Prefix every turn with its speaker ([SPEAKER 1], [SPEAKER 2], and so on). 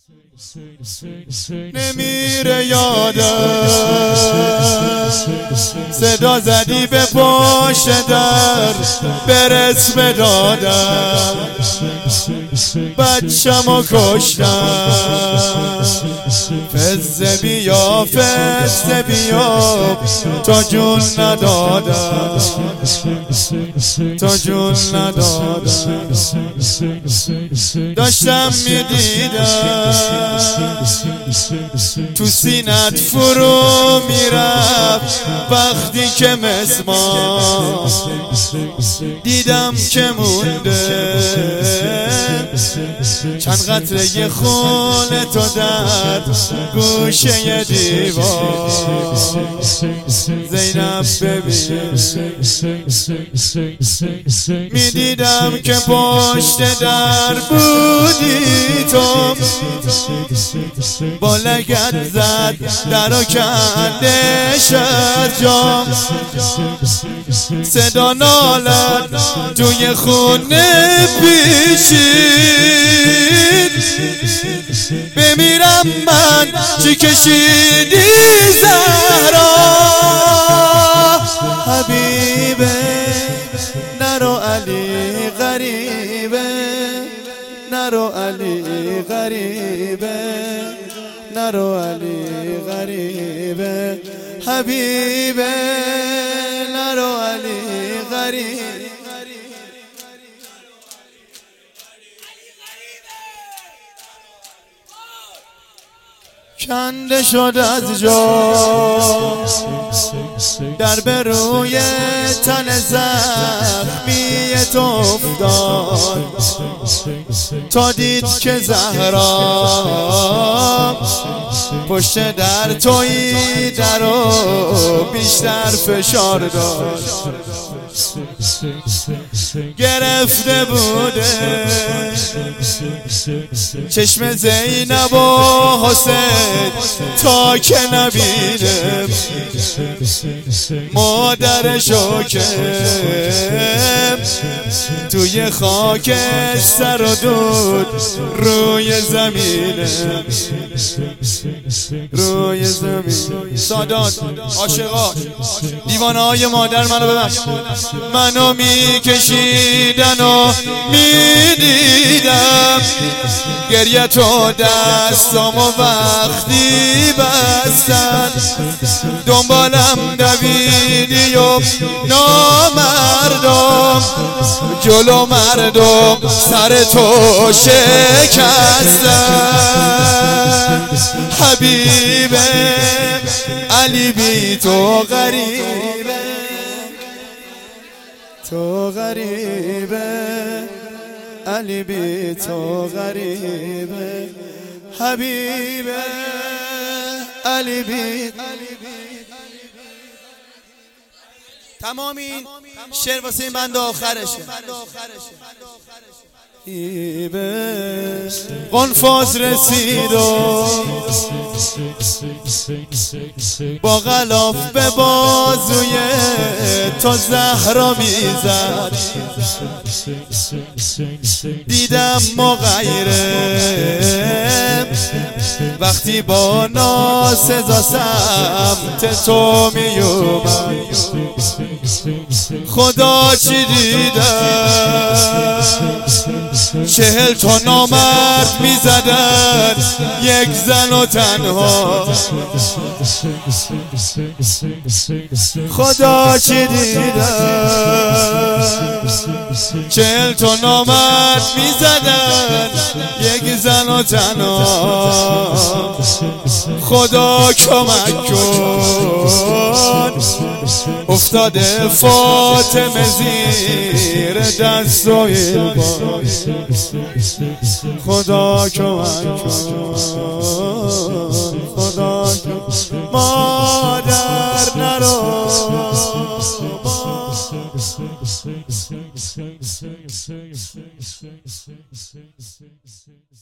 [SPEAKER 1] نمیره یادم صدا زدی به پشت در برس به دادم بچه‌مو کشتم فزه بیا فزه بیا تا جون ندادم تا جون ندادم داشتم میدیدم تو سینت فرو میرفت وقتی که مسمار دیدم که مونده چند قطره خون تو در گوشه دیوار زینب ببین میدیدم که پشت در بودی تو با لگد زد درو کنده شد جام صدا نالت توی خونه پیچید بمیرم من چی کشیدی زهرا حبیبه نرو علی غریبه نرو علی غریبه نرو علی غریبه حبیبه نرو علی غریبه کنده شد از جا در به روی تن زخمی تو افتاد تا دید که زهرا پشت در تویی درو بیشتر فشار داد گرفته بوده چشم زینب و حسین تا که نبینه مادرشو که توی خاک سر و دود روی زمینه روی زمین سادات عاشقا دیوانه های مادر منو ببخش منو میکشیدن و میدیدم گریه تو دستامو وقتی بستن دنبالم دویدی و نامردم جلو مردم سر تو شکستن حبیبه علی بی تو غریبه تو غریبه علی بی تو غریبه حبیبه علی بی تمام این شعر واسه این بند آخرشه قنفاز رسید و با غلاف به بازوی تو زهرا میزد دیدم مغیره وقتی با ناسزا سمت تو میومد خدا چی دیدم 40 تا نامرد میزدن یک زن و تنها خدا چی دیدن 40 تا نامرد میزدن یک زن و تنها خدا کمک کن افتاده فاطمه زیر دست و ایلبان خدا کمک کن خدا کمک مادر نرو